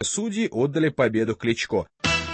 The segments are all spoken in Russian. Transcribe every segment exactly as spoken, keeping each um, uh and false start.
Судьи отдали победу Кличко.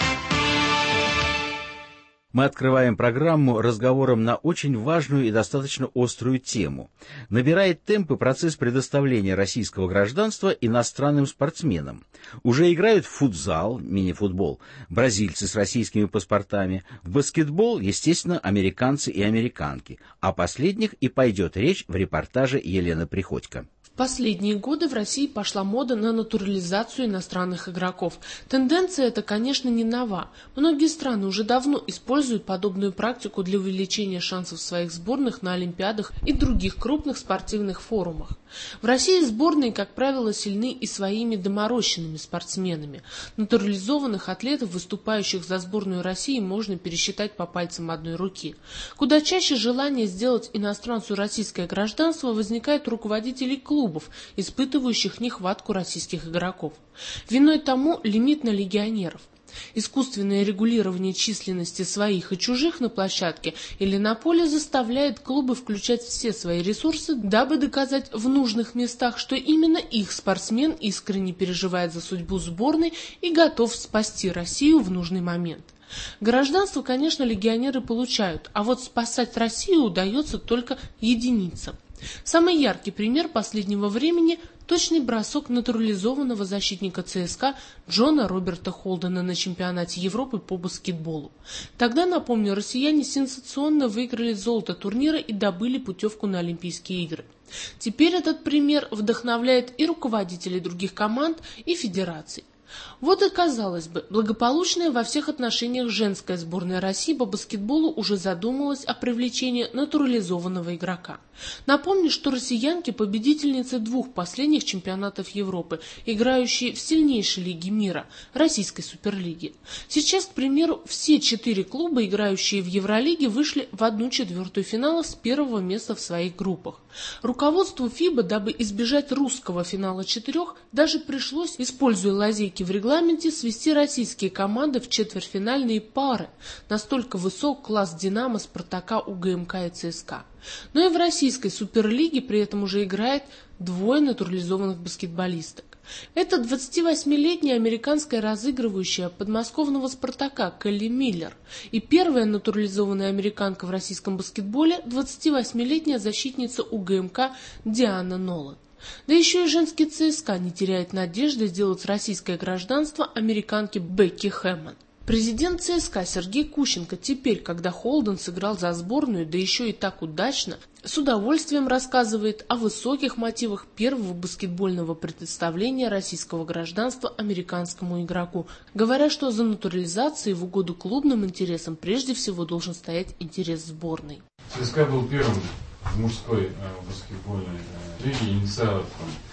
Мы открываем программу разговором на очень важную и достаточно острую тему. Набирает темпы процесс предоставления российского гражданства иностранным спортсменам. Уже играют в футзал, мини-футбол, бразильцы с российскими паспортами, в баскетбол, естественно, американцы и американки. О последних и пойдет речь в репортаже Елены Приходько. В последние годы в России пошла мода на натурализацию иностранных игроков. Тенденция эта, конечно, не нова. Многие страны уже давно используют подобную практику для увеличения шансов своих сборных на Олимпиадах и других крупных спортивных форумах. В России сборные, как правило, сильны и своими доморощенными спортсменами. Натурализованных атлетов, выступающих за сборную России, можно пересчитать по пальцам одной руки. Куда чаще желание сделать иностранцу российское гражданство возникает у руководителей клубов, испытывающих нехватку российских игроков. Виной тому лимит на легионеров. Искусственное регулирование численности своих и чужих на площадке или на поле заставляет клубы включать все свои ресурсы, дабы доказать в нужных местах, что именно их спортсмен искренне переживает за судьбу сборной и готов спасти Россию в нужный момент. Гражданство, конечно, легионеры получают, а вот спасать Россию удается только единицам. Самый яркий пример последнего времени – точный бросок натурализованного защитника ЦСКА Джона Роберта Холдена на чемпионате Европы по баскетболу. Тогда, напомню, россияне сенсационно выиграли золото турнира и добыли путевку на Олимпийские игры. Теперь этот пример вдохновляет и руководителей других команд, и федераций. Вот и, казалось бы, благополучная во всех отношениях женская сборная России по баскетболу уже задумалась о привлечении натурализованного игрока. Напомню, что россиянки – победительницы двух последних чемпионатов Европы, играющие в сильнейшей лиге мира – российской суперлиге. Сейчас, к примеру, все четыре клуба, играющие в Евролиге, вышли в одну четвертую финала с первого места в своих группах. Руководству ФИБА, дабы избежать русского финала четырех, даже пришлось, используя лазейки в регламенте, свести российские команды в четвертьфинальные пары. Настолько высок класс «Динамо», «Спартака», УГМК и ЦСКА. Но и в российской суперлиге при этом уже играет двое натурализованных баскетболисток. Это двадцативосьмилетняя американская разыгрывающая подмосковного «Спартака» Келли Миллер и первая натурализованная американка в российском баскетболе двадцативосьмилетняя защитница УГМК Диана Нолан. Да еще и женский ЦСКА не теряет надежды сделать российское гражданство американки Бекки Хэммон. Президент ЦСКА Сергей Кущенко теперь, когда Холден сыграл за сборную, да еще и так удачно, с удовольствием рассказывает о высоких мотивах первого баскетбольного представления российского гражданства американскому игроку, говоря, что за натурализацией в угоду клубным интересам прежде всего должен стоять интерес сборной. ЦСКА был первым в мужской э, баскетбольной э, лиге инициатором.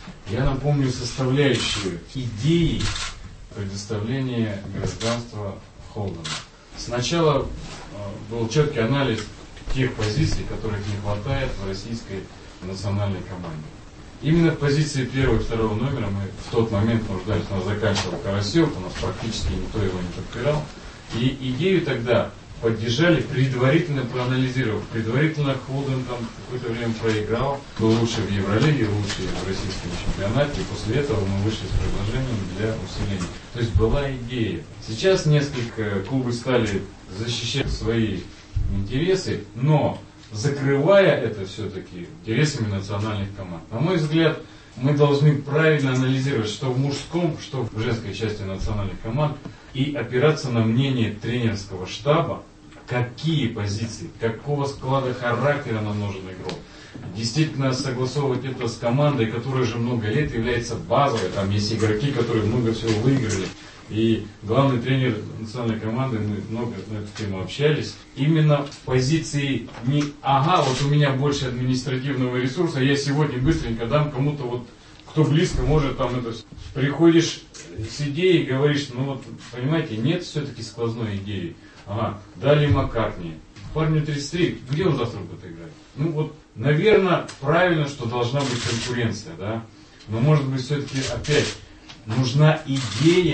Я напомню составляющую идеи предоставления гражданства Холдена. Сначала э, был четкий анализ тех позиций, которых не хватает в российской национальной команде. Именно в позиции первого и второго номера мы в тот момент нуждались. У нас заканчивал Карасев, у нас практически никто его не подпирал. И идею тогда поддержали, предварительно проанализировав. Предварительно Холден там какое-то время проиграл, был лучше в Евролиге, лучше в российском чемпионате, и после этого мы вышли с предложением для усиления. То есть была идея. Сейчас несколько клубы стали защищать свои интересы, но закрывая это все-таки интересами национальных команд. На мой взгляд, мы должны правильно анализировать, что в мужском, что в женской части национальных команд, и опираться на мнение тренерского штаба, какие позиции, какого склада характера нам нужен игрок. Действительно согласовывать это с командой, которая уже много лет является базовой. Там есть игроки, которые много всего выиграли. И главный тренер национальной команды, мы много на эту тему общались, именно в позиции не «ага, вот у меня больше административного ресурса, я сегодня быстренько дам кому-то, вот, кто близко может там это». Приходишь с идеей и говоришь, ну вот, понимаете, нет все-таки сквозной идеи. Ага, дали Маккартни. Парню тридцать три, где он завтра будет играть? Ну вот, наверное, правильно, что должна быть конкуренция, да? Но может быть все-таки опять нужна идея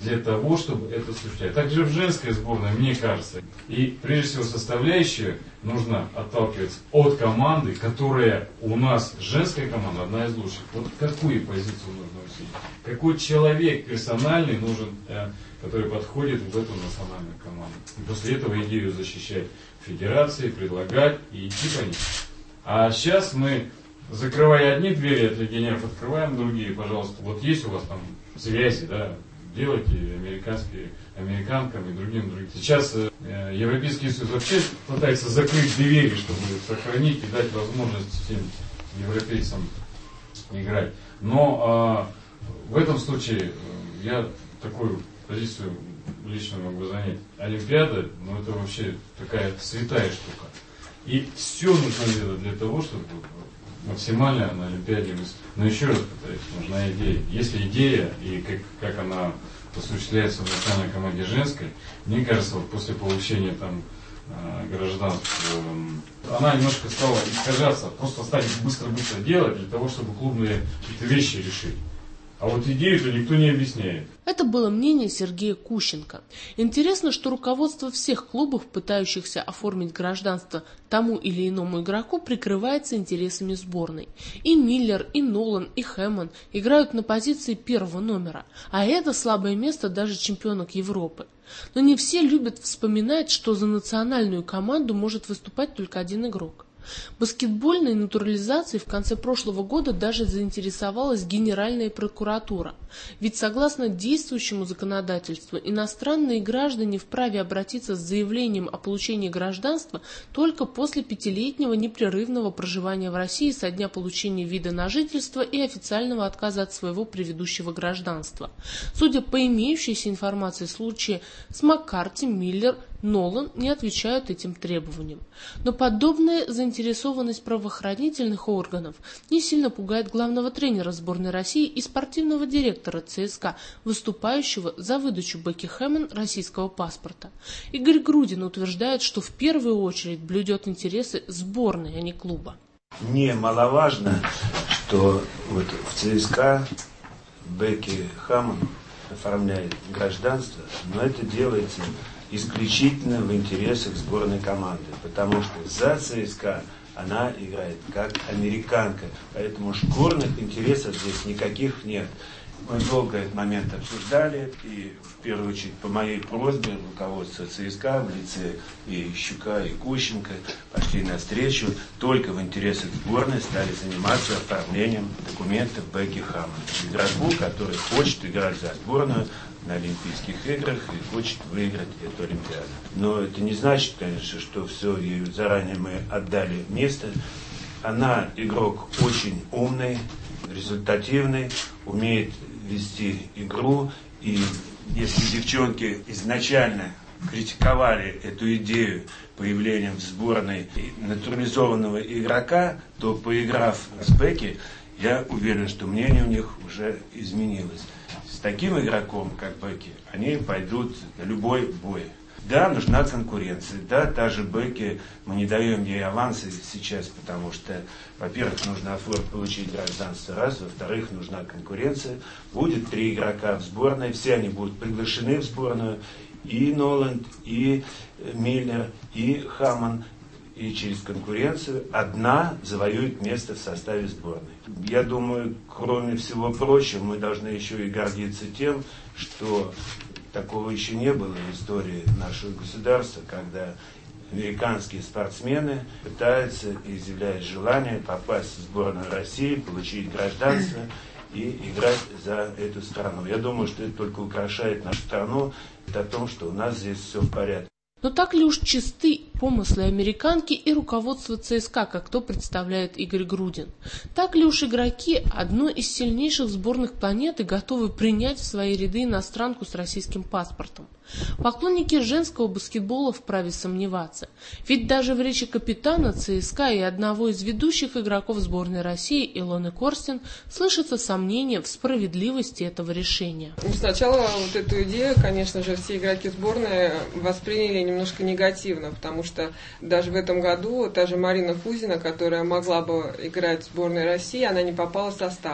для того, чтобы это осуществлять. Также в женской сборной, мне кажется. И прежде всего составляющая нужно отталкиваться от команды, которая у нас, женская команда, одна из лучших. Вот какую позицию нужно усилить? Какой человек персональный нужен, который подходит в эту национальную команду. И после этого идею защищать в федерации, предлагать и идти по ним. А сейчас мы, закрывая одни двери от легионеров, открываем другие. Пожалуйста, вот есть у вас там связи, да, делайте американские, американкам и другим другим. Сейчас э, Европейский Союз вообще пытается закрыть двери, чтобы сохранить и дать возможность всем европейцам играть. Но э, в этом случае э, я такую позицию лично могу занять. Олимпиада, ну это вообще такая святая штука. И все нужно делать для того, чтобы максимально на Олимпиаде. Но еще раз повторюсь, нужна идея. Если идея и как, как она осуществляется в национальной команде женской, мне кажется, вот после получения там гражданства, она немножко стала искажаться, просто стали быстро-быстро делать для того, чтобы клубные какие-то вещи решить. А вот идею-то никто не объясняет. Это было мнение Сергея Кущенко. Интересно, что руководство всех клубов, пытающихся оформить гражданство тому или иному игроку, прикрывается интересами сборной. И Миллер, и Нолан, и Хэммон играют на позиции первого номера, а это слабое место даже чемпионок Европы. Но не все любят вспоминать, что за национальную команду может выступать только один игрок. Баскетбольной натурализацией в конце прошлого года даже заинтересовалась Генеральная прокуратура. Ведь согласно действующему законодательству, иностранные граждане вправе обратиться с заявлением о получении гражданства только после пятилетнего непрерывного проживания в России со дня получения вида на жительство и официального отказа от своего предыдущего гражданства. Судя по имеющейся информации, случаи с Маккарти, Миллер, Нолан не отвечают этим требованиям. Но подобная заинтересованность правоохранительных органов не сильно пугает главного тренера сборной России и спортивного директора ЦСКА, выступающего за выдачу Бекки Хэммон российского паспорта. Игорь Грудин утверждает, что в первую очередь блюдет интересы сборной, а не клуба. Немаловажно, что вот в ЦСКА Бекки Хэммон оформляет гражданство, но это делается исключительно в интересах сборной команды, потому что за ЦСКА она играет как американка, поэтому шкурных интересов здесь никаких нет. Мы долго этот момент обсуждали, и в первую очередь по моей просьбе руководство ЦСКА в лице и Щука, и Кущенко пошли навстречу, только в интересах сборной стали заниматься оформлением документов Бекки Хэммон, игроку, который хочет играть за сборную на Олимпийских играх и хочет выиграть эту Олимпиаду. Но это не значит, конечно, что все, ей заранее мы отдали место. Она игрок очень умный, результативный, умеет вести игру. И если девчонки изначально критиковали эту идею появления в сборной натурализованного игрока, то поиграв с Бекки, я уверен, что мнение у них уже изменилось. С таким игроком, как Бекки, они пойдут на любой бой. Да, нужна конкуренция. Да, та же Бекки, мы не даем ей авансы сейчас, потому что, во-первых, нужно получить гражданство раз, во-вторых, нужна конкуренция. Будет три игрока в сборной, все они будут приглашены в сборную. И Ноланд, и Миллер, и Хэммон. И через конкуренцию одна завоюет место в составе сборной. Я думаю, кроме всего прочего, мы должны еще и гордиться тем, что такого еще не было в истории нашего государства, когда американские спортсмены пытаются и изъявляют желание попасть в сборную России, получить гражданство и играть за эту страну. Я думаю, что это только украшает нашу страну, это о том, что у нас здесь все в порядке. Но так ли уж чисты помыслы американки и руководство ЦСКА, как то представляет Игорь Грудин? Так ли уж игроки одной из сильнейших сборных планеты готовы принять в свои ряды иностранку с российским паспортом? Поклонники женского баскетбола вправе сомневаться. Ведь даже в речи капитана ЦСКА и одного из ведущих игроков сборной России Илоны Корстин слышится сомнение в справедливости этого решения. Сначала вот эту идею, конечно же, все игроки сборной восприняли немножко негативно, потому что даже в этом году та же Марина Кузина, которая могла бы играть в сборной России, она не попала в состав.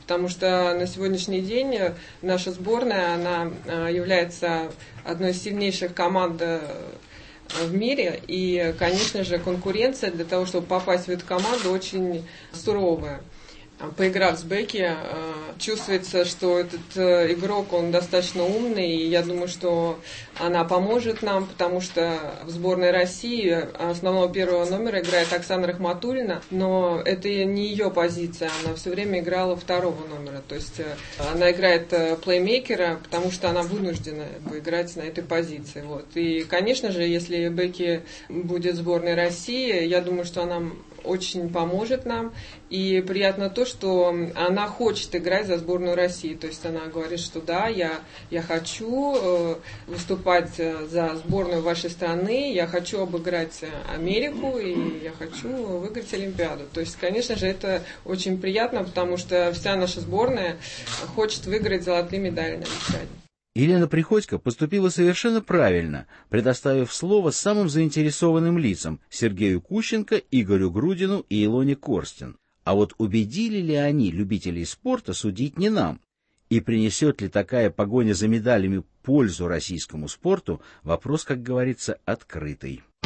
потому что на сегодняшний день наша сборная, она является одной из сильнейших команд в мире, и, конечно же, конкуренция для того, чтобы попасть в эту команду, очень суровая. Поиграв с Бекки, чувствуется, что этот игрок, он достаточно умный, и я думаю, что она поможет нам, потому что в сборной России основного первого номера играет Оксана Рахматуллина, но это не ее позиция, она все время играла второго номера, то есть она играет плеймейкера, потому что она вынуждена играть на этой позиции. Вот. И, конечно же, если Бекки будет в сборной России, я думаю, что она очень поможет нам. И приятно то, что она хочет играть за сборную России. То есть она говорит, что да, я, я хочу э, выступать за сборную вашей страны, я хочу обыграть Америку и я хочу выиграть Олимпиаду. То есть, конечно же, это очень приятно, потому что вся наша сборная хочет выиграть золотые медали на Олимпиаде. Елена Приходько поступила совершенно правильно, предоставив слово самым заинтересованным лицам – Сергею Кущенко, Игорю Грудину и Илоне Корстин. А вот убедили ли они любителей спорта, судить не нам? И принесет ли такая погоня за медалями пользу российскому спорту – вопрос, как говорится, открытый.